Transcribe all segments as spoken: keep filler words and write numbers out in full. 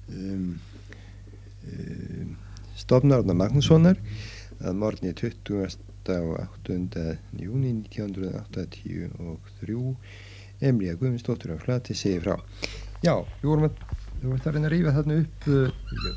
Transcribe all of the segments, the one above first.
um, um, Stofnarna Magnússonar að morgni tuttugasta og áttunda júní nítján hundruð áttatíu og þrjú. Emilía Guðmundsdóttir á Flati segir frá. Já, við vorum að, við vorum að reyna að rífa þarna upp uh,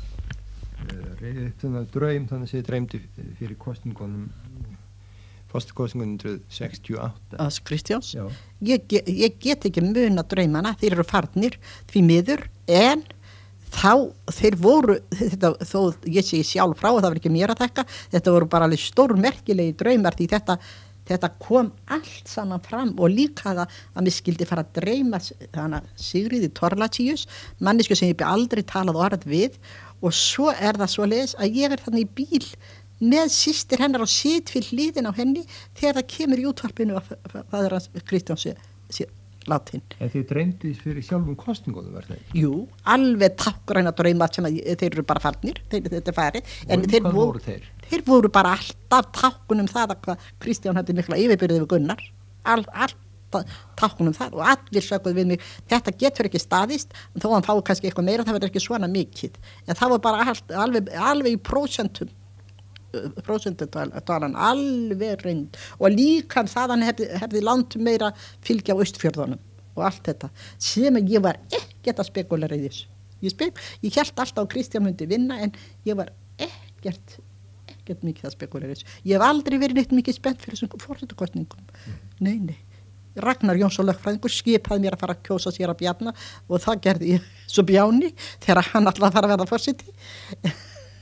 rífa upp þennan draum þannig að ég dreymdi fyrir kosningunum postkosningunum nítján hundruð sextíu og átta. Ás Kristjáns? Já. Ég, ég get ekki muna draumana, þeir eru farnir því miður, en þá, þeir voru, þetta, þó ég segi sjálf frá og það var ekki mér að þekka, þetta voru bara alveg stórmerkilegi draumar því þetta, þetta kom allt saman fram og líka það að mér skildi fara að dreyma hana Sigríði Thorlacius, mannesku sem ég hef aldrei talað orð við og svo er það svoleiðis að ég er þannig í bíl með systir hennar og sit við hliðin á henni þegar það kemur í útvarpinu að það er að Kristjáns látin. En þið dreymdið fyrir sjálfum kosningunum, var það? Jú, alveg tákgræna drauma sem að þeir eru bara farnir, þeir, þetta er farið. En þeir hvað voru, voru þeir? Þeir voru bara alltaf táknum það að Kristján hætti mikla yfirbyrðið við Gunnar. All, alltaf táknum það og allir sögðu við mig, þetta getur ekki staðist, þó hann fái kannski eitthvað meira, það verður ekki svona mikið. En það var bara all, alveg, alveg í prósentum. prósentutalan alveg reynd og líka þaðan hefði, hefði langt meira fylgja á Austfjörðunum og allt þetta sem ég var ekkert að spekulera í þessu ég, spek, ég held alltaf að Kristján myndi vinna en ég var ekkert ekkert mikið að spekulera í þessu ég hef aldrei verið neitt mikið spennt fyrir þessum forsetakosningum mm. nei, nei Ragnar Jónsson lögfræðingur skipaði mér að fara að kjósa sér að Bjarna og það gerði ég svo Bjáni þegar hann alltaf að fara að verða forseti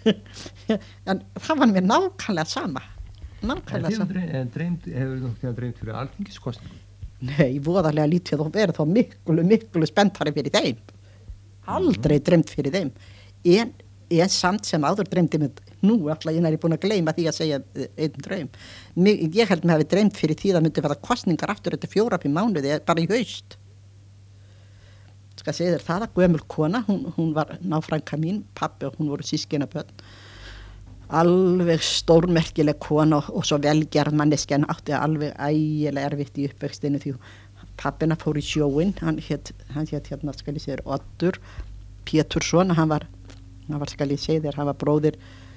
en það var mér nákvæmlega sama nákvæmlega sama en dreymt, hefur þú nokkið dreymt fyrir alþingiskosningum? Nei, voðalega lítið og verið þá miklu, miklu spenntari fyrir þeim aldrei mm-hmm. dreymt fyrir þeim en ég samt sem áður dreymdi með nú alltaf ég næri búin að gleyma því að segja einn draum Mig, ég held mig hafi dreymt fyrir því að myndi verða kosningar aftur eftir fjóra fyrir mánuði bara í haust skal segja þér það að gömul kona, hún, hún var náfrænka mín, pabbi og hún voru sískinabörn. Alveg stórmerkileg kona og, og svo velgerð manneskjan átti alveg ægilega erfitt í uppvextinu því pabbina fór í sjóinn, hann hét, hann hét hérna, skal ég segja þér, Oddur Pétursson, hann var, hann var, skal ég segja þér, hann var bróðir,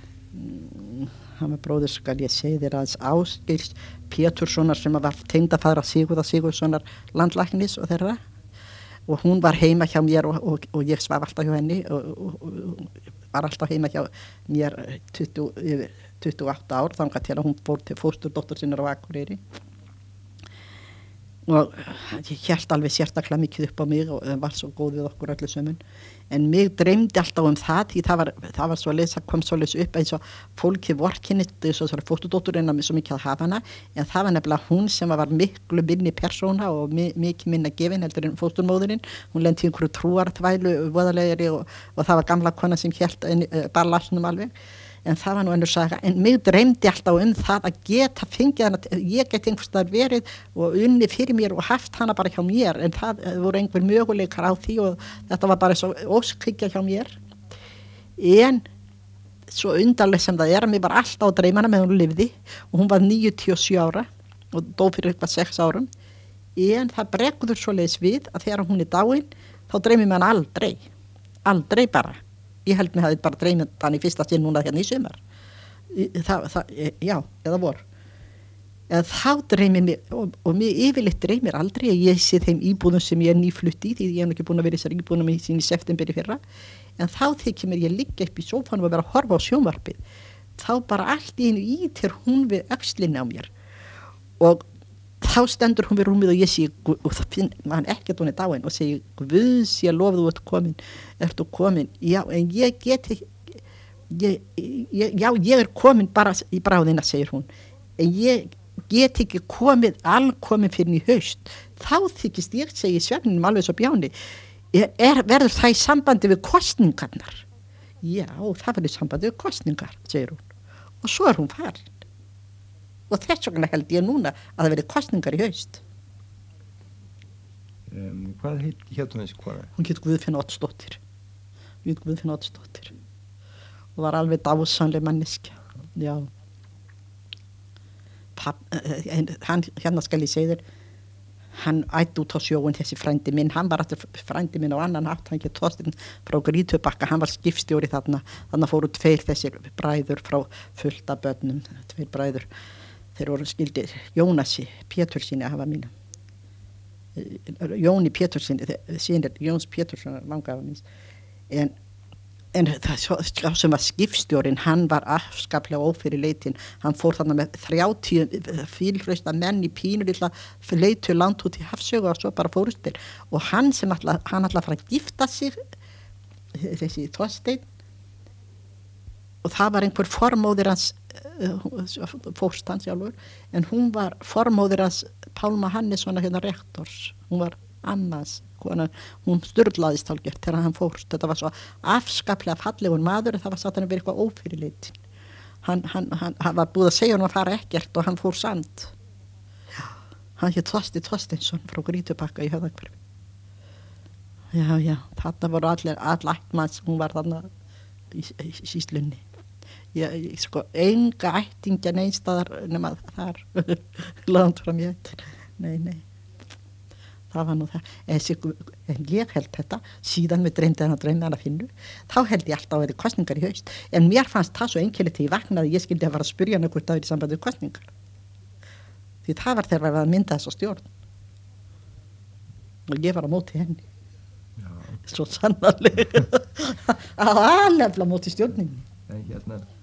hann var bróðir, skal ég segja þér, aðeins Ásgeirs Péturssonar sem var tengdafæðra Sigurðar Sigurðssonar landlæknis og þeirra. Og hún var heima hjá mér og, og, og ég svaf alltaf hjá henni og, og, og var alltaf heima hjá mér tuttugu, tuttugu og átta ár þangað til að hún fór til fósturdóttur sinnar á Akureyri og ég hélt alveg sérstaklega mikið upp á mig og var svo góð við okkur öllu sömun en mig dreymdi alltaf um það því það var, það var svo leys, það kom svo leys upp eins og fólki vorkinnit svo svo fósturdótturinn að svo mikið að hafa hana en það var nefnilega hún sem var miklu minni persóna og mi, mikið minna gefin heldur en fósturmóðurinn hún lenti einhverju trúartvælu voðalegri og, og það var gamla kona sem hélt bara lasnum alveg en það var nú ennur saga, en mig dreymdi alltaf um það að geta fengið hana, ég geti einhvers staðar verið og unni fyrir mér og haft hana bara hjá mér, en það voru einhver möguleikar á því og þetta var bara svo óskhyggja hjá mér, en svo undarleg sem það er, mér var alltaf á dreymana meðan hún lifði og hún var níutíu og sjö ára og dó fyrir eitthvað sex árum, en það bregður svoleiðis við að þegar hún er dáin, þá dreymir mér hann aldrei, aldrei bara. Ég held mig hafði bara dreymið hann í fyrsta sinn núna hérna í sumar. Það, það, já, eða vor. Eða þá dreymir mig, og, og mér yfirleitt dreymir aldrei að ég sé þeim íbúðum sem ég er nýflutt í, því ég hef ekki búin að vera í þessar íbúðum í sín í september í fyrra. En þá þykir mér ég liggja upp í sófanum og vera að horfa á sjónvarpið. Þá bara allt í einu ítir hún við öxlinni á mér. Og þá stendur hún við rúmið og ég sé, og það finn maður ekkert hún er dáin og segi, Guð sé lofið þú ert komin, ertu komin, já, en ég get ekki, ég, ég, já, ég er komin bara í bráðina, segir hún, en ég get ekki komið, alkomin fyrir í haust, þá þykist ég, segi svefninum alveg svo Bjáni, er, er, verður það í sambandi við kosningarnar? Já, það verður í sambandi við kosningar, segir hún, og svo er hún farin. Og þess vegna held ég núna að það verið kosningar í haust. Um, hvað heit, hétt hún þessi kona? Hún hétt Guðfinna Oddsdóttir. Guðfinna Oddsdóttir. Og var alveg dásamleg manneskja. Já. Papp, hann, hérna skal ég segja þér, hann ætti út á sjóun þessi frændi minn, hann var alltaf frændi minn á annan hátt, hann get Þorsteinn frá Grýtubakka, hann var skipstjóri þarna, þarna fóru tveir þessir bræður frá fullta börnum, tveir bræður, þeir voru skildir Jónasi Pétursinni að hafa mínu, Jóni Pétursinni, sínir Jóns Pétursson langafa mín, en en það sem var skipstjórin, hann var afskaplega ófyrir leitin, hann fór þarna með þrjátíu fílhrausta menn í pínur illa leitu land út í hafsögu og svo bara fórust til, og hann sem ætla, hann ætla að fara að gifta sig, þessi Þorsteinn, og það var einhver formóðir hans, fórst hans sjálfur, en hún var formóðir hans Pálma Hannessonar hérna rektors, hún var annars, konan, hún sturlaðist algjört þegar hann fórst, þetta var svo afskaplega fallegur maður, það var satt hann að vera eitthvað ófyrirleitin, hann, hann, hann, hann var búið að segja hann að fara ekkert og hann fór samt, já, hann hétt Þorsteinn Þorsteinsson frá Grýtubakka í Höfðakverfi, já, já, þarna voru allir, all ættmanns, hún var þarna í, í, í síslunni, já, sko, enga ættingja neinstaðar nema þar, langt fram í ættin, nei, nei, það var nú það, en ég held þetta, síðan við dreymdi hann að dreymdi hann að finnu, þá held ég alltaf að vera kostningar í haust, en mér fannst það svo einkennilegt þegar ég vaknaði, ég skildi að fara að spyrja hann hvort það er í sambandi við kostningar, því það var þegar að mynda þess að stjórn, og ég var á móti henni, já. Svo sannarlega, alveg á móti stjórninni. En hérna,